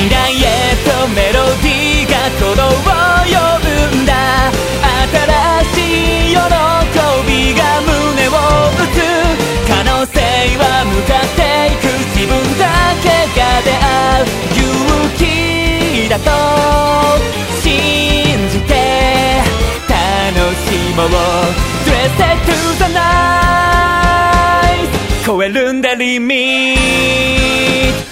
未来へとメロディーが鼓動を呼ぶんだ。新しい喜びが胸を打つ。可能性は向かっていく。自分だけが出会う勇気だと信じて楽しもう。 Dress it to the night 超えるんだリミット。